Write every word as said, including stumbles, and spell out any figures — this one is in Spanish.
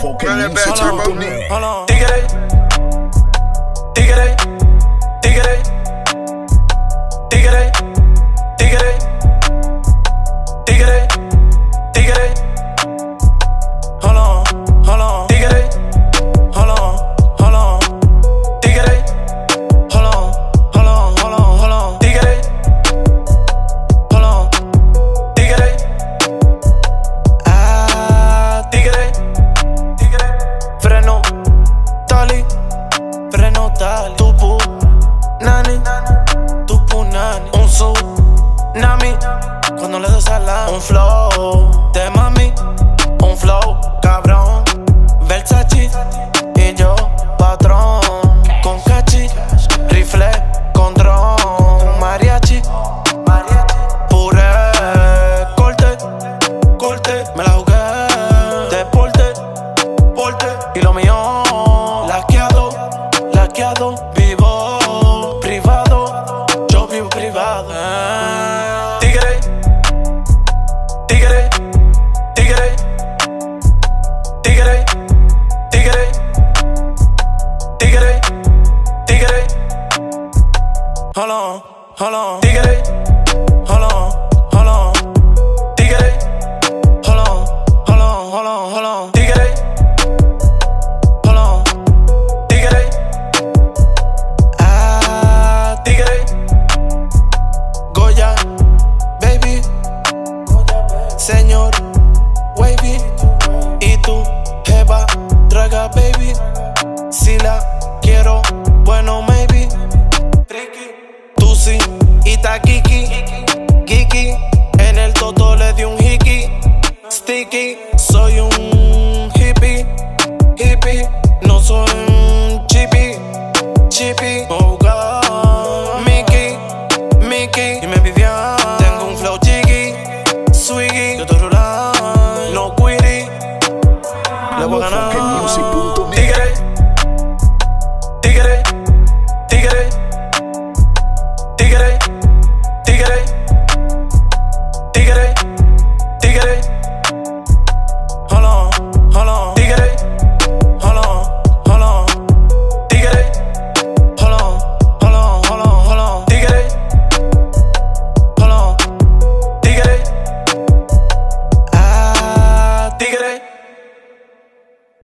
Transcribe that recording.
Fucking music turbo net. Tigre, tigre, tigre, tigre, tigre, tigre, tigre. Hold on, hold on, tigre, hold on, hold on, tigre, hold on, hold on, hold on, hold on, tigre, hold on, tigre. Ah, tigre, tigre, freno, tali, freno, tali, tupu, nani, tupu, nani, un tsunami, cuando le des a un flow de mami, un flow cabrón, Versace y yo patrón, con cachi, rifle con dron, mariachi, puré, corte, corte, me la jugué, deporte, porte, y lo mío, laqueado, laqueado, vivo privado, yo vivo privado. eh. Tigre, tigre, tigre, tigre, tigre, tigre, tigre. Hold on, hold on, tigre.